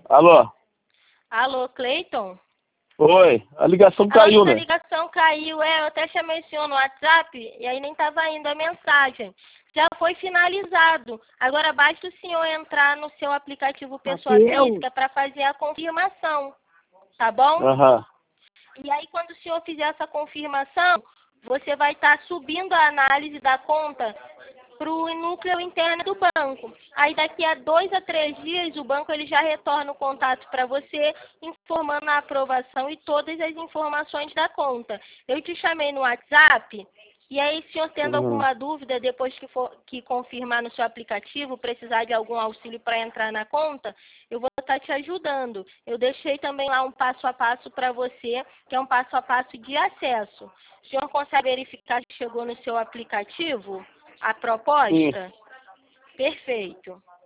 Alô? Alô, Cleiton? Oi, a ligação caiu, A né? ligação caiu, eu até chamei o senhor no WhatsApp e aí nem estava indo a mensagem. Já foi finalizado. Agora basta o senhor entrar no seu aplicativo pessoa física para fazer a confirmação, tá bom? Aham. E aí quando o senhor fizer essa confirmação, você vai estar subindo a análise da conta para o núcleo interno do banco. Aí daqui a 2 a 3 dias o banco ele já retorna o contato para você, informando a aprovação e todas as informações da conta. Eu te chamei no WhatsApp, e aí se senhor tendo Uhum. alguma dúvida depois que confirmar no seu aplicativo, precisar de algum auxílio para entrar na conta, eu vou estar te ajudando. Eu deixei também lá um passo a passo para você, que é um passo a passo de acesso. O senhor consegue verificar se chegou no seu aplicativo a Sim. proposta? Perfeito.